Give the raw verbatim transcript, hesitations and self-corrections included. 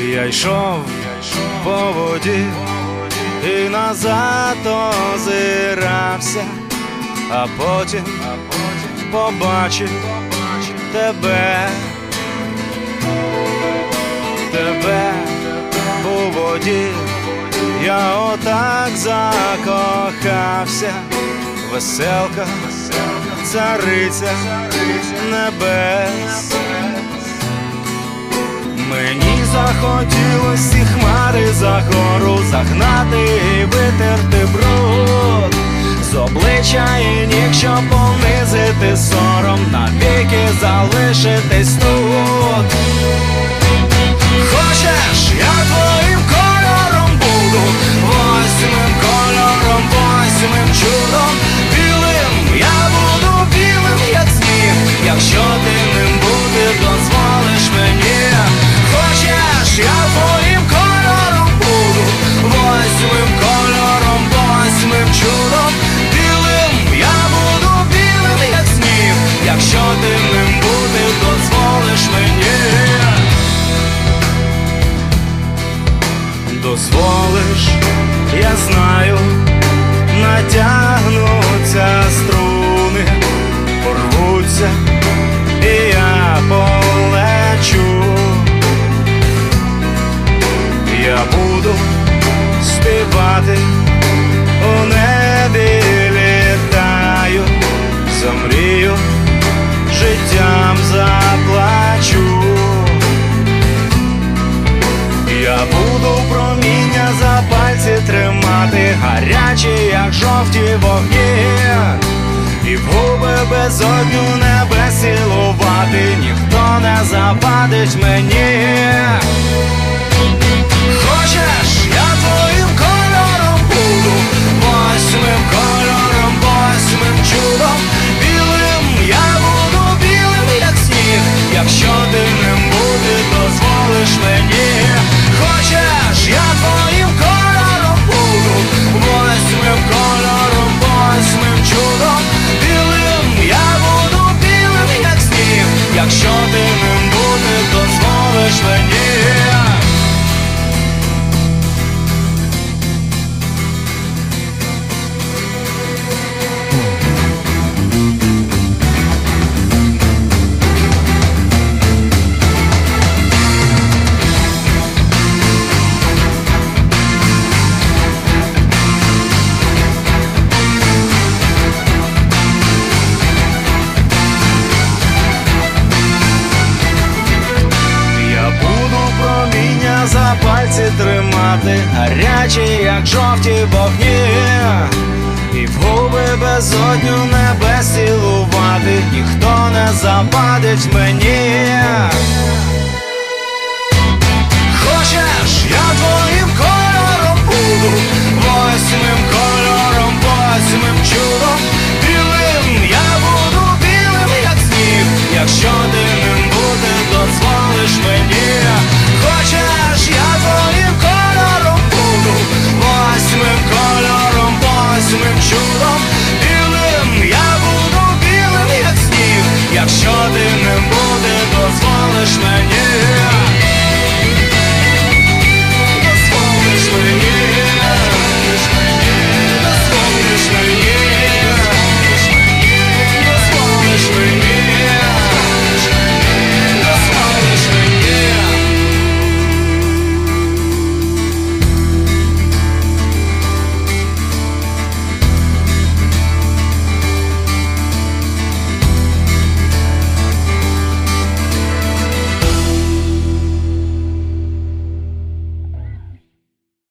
Я йшов по воді і назад озирався, а потім побачив тебе, тебе у воді. Я отак закохався, веселка, цариця небес. Мені захотілось ці хмари за гору загнати і витерти бруд з обличчя і ніг, щоб понизити сором, навіки залишитись тут. Хочеш, я твоїм кольором буду, восьмим кольором, восьмим чудом, білим, я буду білим, як сніг, якщо ти ним бути дозволиш мені. Хочеш, я твоїм кольором буду, восьмим кольором, восьмим чудом, білим, я буду білим, як сніг, якщо ти ним бути дозволиш мені. Дозволиш, я знаю, натягнуться струни, порвуться, і я полечу. Я буду співати, у небі літаю, замрію, життям заплачу. Я буду проміння за пальці тримати, гарячі, як жовті вогні, і в губи безодню небес цілувати, ніхто не завадить мені. Хочеш, я твоїм кольором буду, восьмим кольором, восьмим чудом, білим, я буду білим, як сніг, якщо ти ним бути дозволиш мені. Хочеш, я твоїм кольором буду, восьмим кольором, восьмим чудом, білим, я буду білим, як сніг, якщо ти ним бути дозволиш мені. За пальці тримати, гарячі, як жовті вогні, і в губи безодню небес цілувати, ніхто не завадить мені. Хочеш, я твоїм кольором буду, восьмим кольором, восьмим чудом,